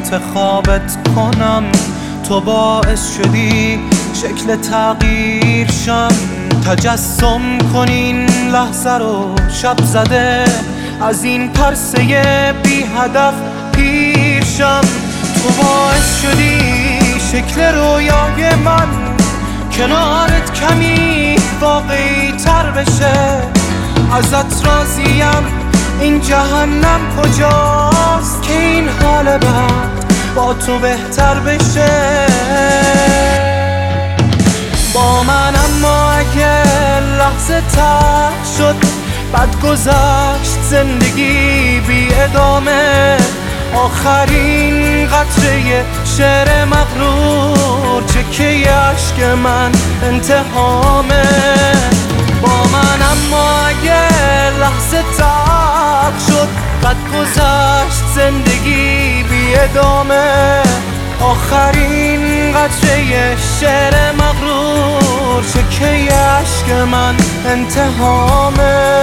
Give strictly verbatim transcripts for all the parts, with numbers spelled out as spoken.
انتخابت کنم. تو باعث شدی شکل تغییر شم، تجسم کن این لحظه رو شب زده، از این پرسه بی هدف پیر شم. تو باعث شدی شکل رویای من کنارت کمی واقعی تر بشه، ازت راضیم این جهنم کجاست که این حال بعد با تو بهتر بشه. با من اما اگه لحظه تر شد، بعد گذشت زندگی بی ادامه، آخرین قطره شعر مغرور چکه عشق من انتهامه. با من اما اگه لحظه تر شد، بعد گذشت زندگی بی ادامه، آخرین قطره شعر مغرور چکه عشق من انتهامه.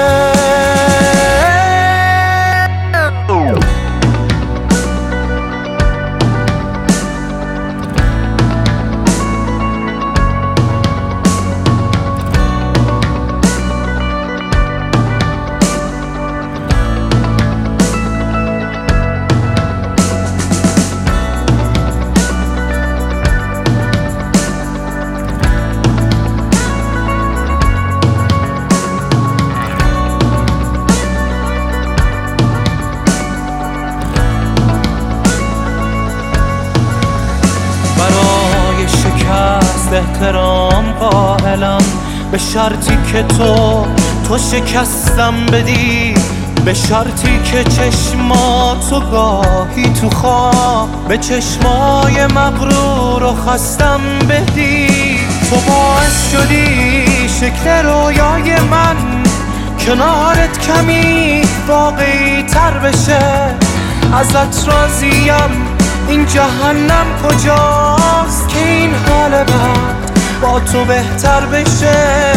برای شکست احترام قائلم، به شرطی که تو تو شکستم بدی، به شرطی که چشماتو گاهی تو خواب به چشمای مغرور و خستم بدی. تو باعث شدی شکل رویای من کنارت کمی واقعی تر بشه، ازت راضیم این جهنم کجاست که این حال بعد با تو بهتر بشه.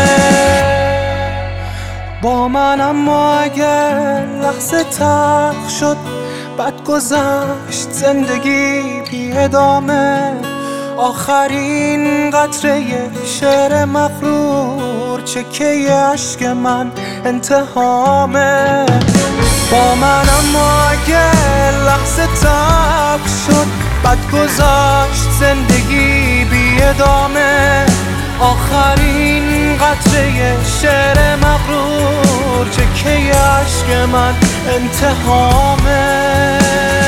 با من اما اگر لحظه تلخ شد، بعد گذشت زندگی بی ادامه، آخرین قطره شعر مغرور چکه عشق من انتهامه. با من اما اگر لحظه تلخ شد، بعد گذشت زندگی بی ادامه، آخرین قطره شعر مغرور چکه عشق من انتهامه.